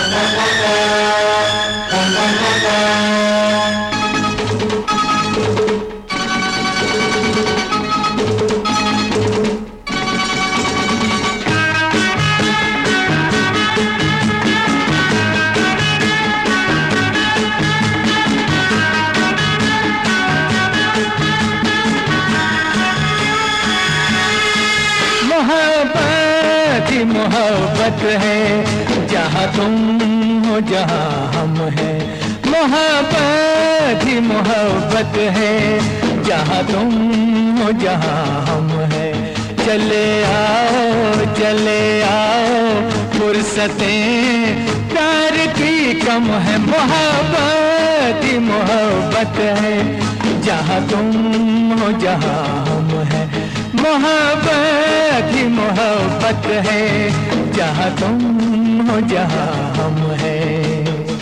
मोहब्बत ही मोहब्बत है, जहाँ तुम हो जहाँ हम हैं। मोहब्बत ही मोहब्बत है, जहाँ तुम हो जहाँ हम हैं। चले आओ फुर्सतें प्यार की कम है। मोहब्बत ही मोहब्बत है, जहाँ तुम हो जहाँ हम हैं। मोहब्बत ही मोहब्बत है, जहाँ तुम हो जहाँ हम हैं।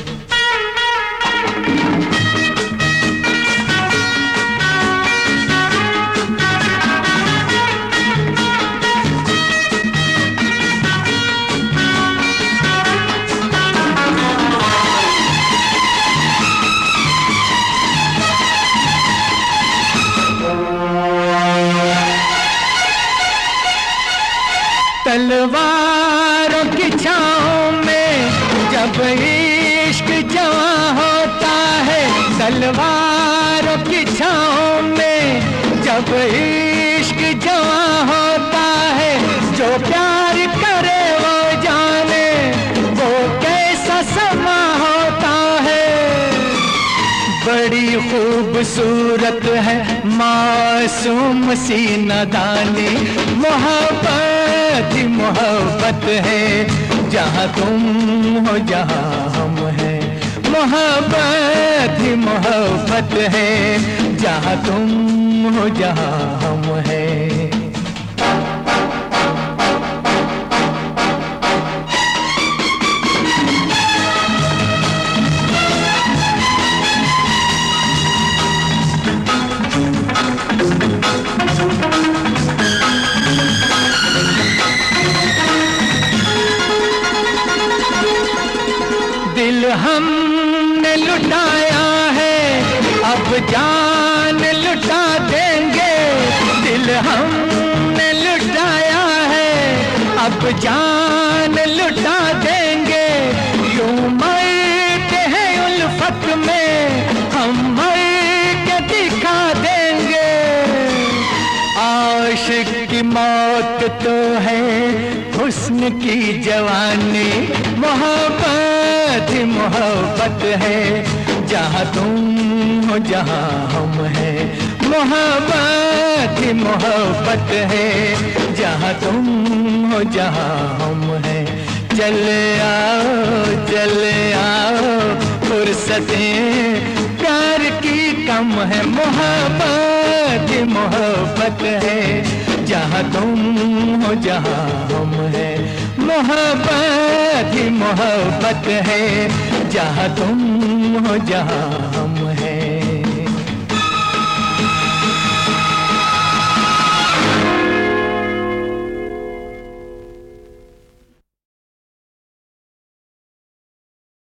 तलवारों की छाँव में जब इश्क जवां होता है। तलवारों की छाँव में जब इश्क जवां होता है। जो प्यार करे वो जाने वो कैसा समा होता है। बड़ी खूबसूरत है मासूम सी नादानी। मोहब्बत ही मोहब्बत है, जहाँ तुम हो जहाँ हम हैं। मोहब्बत ही मोहब्बत है, जहाँ तुम हो जहाँ हम हैं। दिल हमने लुटाया है, अब जान लुटा देंगे। दिल हमने लुटाया है, अब जान लुटा देंगे। यूं मरते हैं उल्फत में, हम मर के दिखा देंगे। आशिक की मौत तो है हुस्न की जवानी। मोहब्बत ही मोहब्बत है, जहाँ तुम हो जहाँ हम हैं। मोहब्बत ही मोहब्बत है, जहाँ तुम हो जहाँ हम हैं। चले आओ फुर्सतें प्यार की कम है। मोहब्बत ही मोहब्बत है, जहाँ तुम हो जहाँ हम हैं। मोहब्बत ही मोहब्बत है, जहाँ तुम हो जहाँ